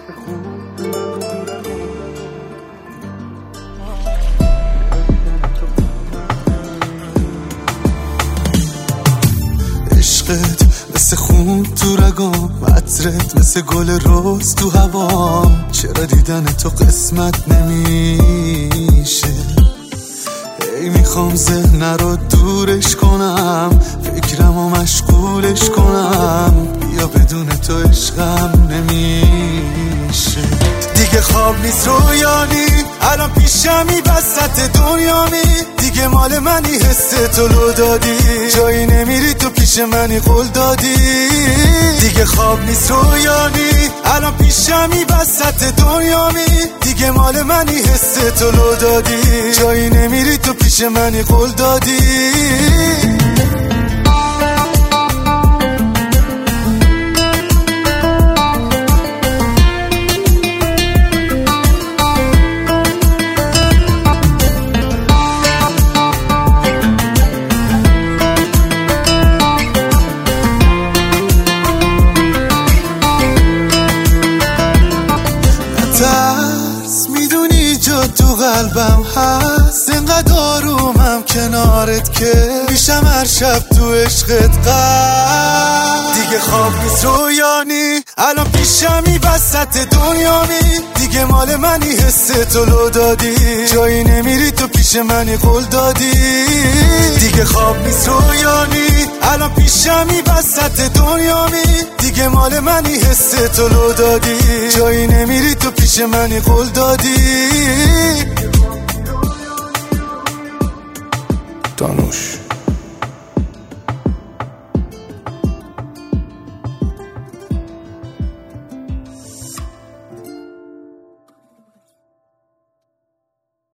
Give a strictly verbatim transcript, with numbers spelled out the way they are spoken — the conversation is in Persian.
عشقت مثل خون تو رگام، عطرت مثل گل روز تو هوام. چرا دیدن تو قسمت نمیشه؟ ای میخوام ذهن رو دورش کنم، فکرم رو مشغولش کنم. بیا بدون تو عشقم نمیشه. دیگه خواب نیست رویانی، الان پیشمی وسط دنیامی. دیگه مال منی، حس تو لو دادی، جایی نمیری تو پیش منی قول دادی. دیگه خواب نیست رویانی، الان پیشمی وسط دنیامی. دیگه مال منی، حس تو لو دادی، جایی نمیری تو پیش منی قول دادی. ترس میدونی جا تو قلبم هست، انقدر آرومم کنارت که میشم هر شب تو عشقت غرق. دیگه خواب نیست رویانی، الان پیشمی وسط دنیامی. دیگه مال منی، حس تو لو دادی، جایی نمیری تو پیش منی قول دادی. دیگه خواب نیست رویانی، الان پیشمی وسط دنیامی. دیگه مال منی، حس تو لو دادی، جایی نمیری تو پیش منی قول دادی. دانوش